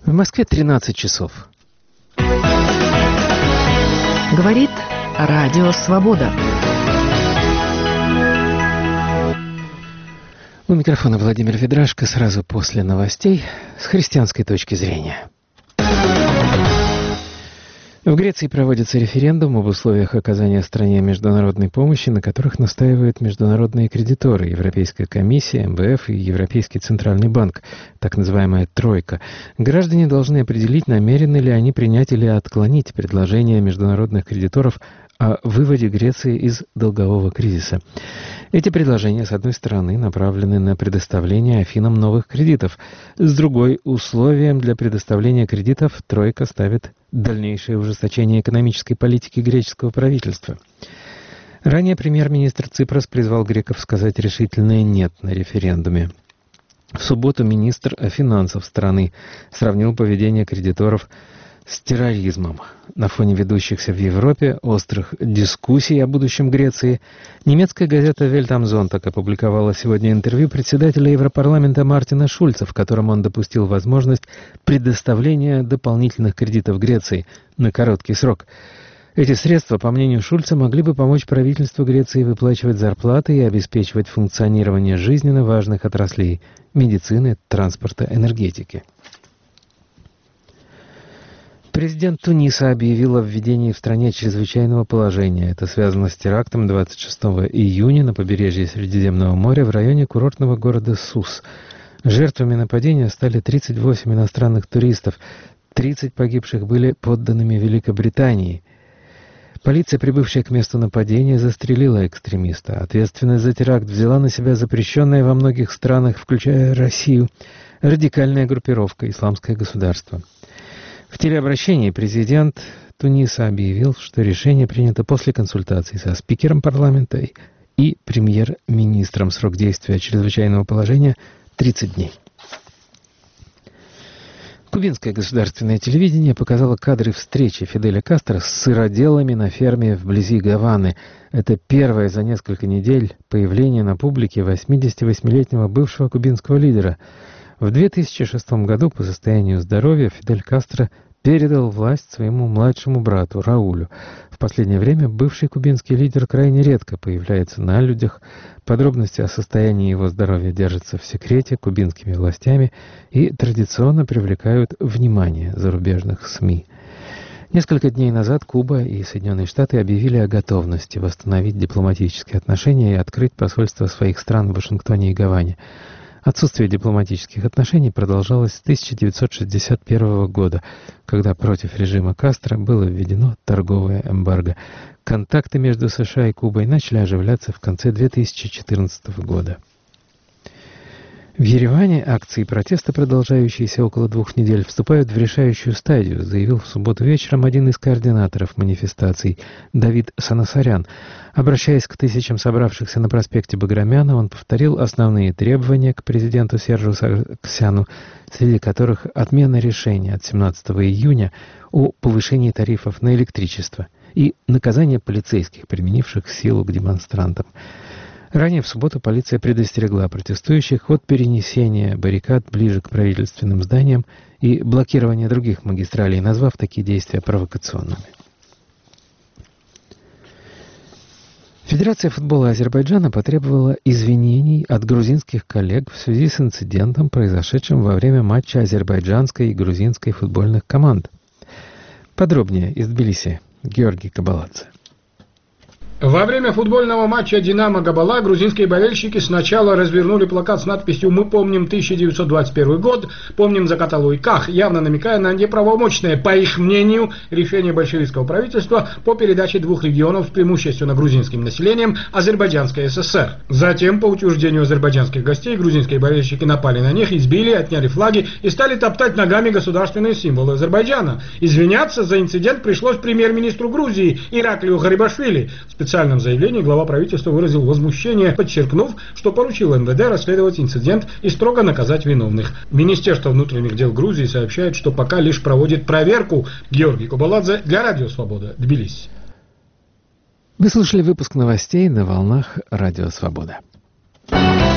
В Москве 13 часов. Говорит Радио Свобода. У микрофона Владимир Ведрашко. Сразу после новостей с христианской точки зрения. В Греции проводится референдум об условиях оказания стране международной помощи, на которых настаивают международные кредиторы, Европейская комиссия, МВФ и Европейский центральный банк, так называемая «тройка». Граждане должны определить, намерены ли они принять или отклонить предложение международных кредиторов о выводе Греции из долгового кризиса. Эти предложения, с одной стороны, направлены на предоставление Афинам новых кредитов. С другой, условием для предоставления кредитов тройка ставит дальнейшее ужесточение экономической политики греческого правительства. Ранее премьер-министр Ципрос призвал греков сказать решительное «нет» на референдуме. В субботу министр финансов страны сравнил поведение кредиторов с терроризмом. На фоне ведущихся в Европе острых дискуссий о будущем Греции немецкая газета «Welt am Sonntag» опубликовала сегодня интервью председателя Европарламента Мартина Шульца, в котором он допустил возможность предоставления дополнительных кредитов Греции на короткий срок. Эти средства, по мнению Шульца, могли бы помочь правительству Греции выплачивать зарплаты и обеспечивать функционирование жизненно важных отраслей – медицины, транспорта, энергетики. Президент Туниса объявил о введении в стране чрезвычайного положения. Это связано с терактом 26 июня на побережье Средиземного моря в районе курортного города Сус. Жертвами нападения стали 38 иностранных туристов. 30 погибших были подданными Великобритании. Полиция, прибывшая к месту нападения, застрелила экстремиста. Ответственность за теракт взяла на себя запрещенная во многих странах, включая Россию, радикальная группировка «Исламское государство». В телеобращении президент Туниса объявил, что решение принято после консультаций со спикером парламента и премьер-министром. Срок действия чрезвычайного положения — 30 дней. Кубинское государственное телевидение показало кадры встречи Фиделя Кастро с сыроделами на ферме вблизи Гаваны. Это первое за несколько недель появление на публике 88-летнего бывшего кубинского лидера. В 2006 году по состоянию здоровья Фидель Кастро передал власть своему младшему брату Раулю. В последнее время бывший кубинский лидер крайне редко появляется на людях. Подробности о состоянии его здоровья держатся в секрете кубинскими властями и традиционно привлекают внимание зарубежных СМИ. Несколько дней назад Куба и Соединенные Штаты объявили о готовности восстановить дипломатические отношения и открыть посольства своих стран в Вашингтоне и Гаване. Отсутствие дипломатических отношений продолжалось с 1961 года, когда против режима Кастро было введено торговое эмбарго. Контакты между США и Кубой начали оживляться в конце 2014 года. В Ереване акции протеста, продолжающиеся около 2 недель, вступают в решающую стадию, заявил в субботу вечером один из координаторов манифестаций Давид Санасарян. Обращаясь к тысячам собравшихся на проспекте Баграмяна, он повторил основные требования к президенту Сержу Саргсяну, среди которых отмена решения от 17 июня о повышении тарифов на электричество и наказание полицейских, применивших силу к демонстрантам. Ранее в субботу полиция предостерегла протестующих от перенесения баррикад ближе к правительственным зданиям и блокирования других магистралей, назвав такие действия провокационными. Федерация футбола Азербайджана потребовала извинений от грузинских коллег в связи с инцидентом, произошедшим во время матча азербайджанской и грузинской футбольных команд. Подробнее из Тбилиси Георгий Кабаладзе. Во время футбольного матча «Динамо-Габала» грузинские болельщики сначала развернули плакат с надписью «Мы помним 1921 год, помним Закаталу и Ках», явно намекая на неправомочное, по их мнению, решение большевистского правительства по передаче 2 регионов преимущественно грузинским населением Азербайджанской ССР. Затем, по утверждению азербайджанских гостей, грузинские болельщики напали на них, избили, отняли флаги и стали топтать ногами государственные символы Азербайджана. Извиняться за инцидент пришлось премьер-министру Грузии Ираклию Гарибашвили. В специальном заявлении глава правительства выразил возмущение, подчеркнув, что поручил МВД расследовать инцидент и строго наказать виновных. Министерство внутренних дел Грузии сообщает, что пока лишь проводит проверку. Георгий Кабаладзе для Радио Свобода, Тбилиси. Вы слушали выпуск новостей на волнах Радио Свобода.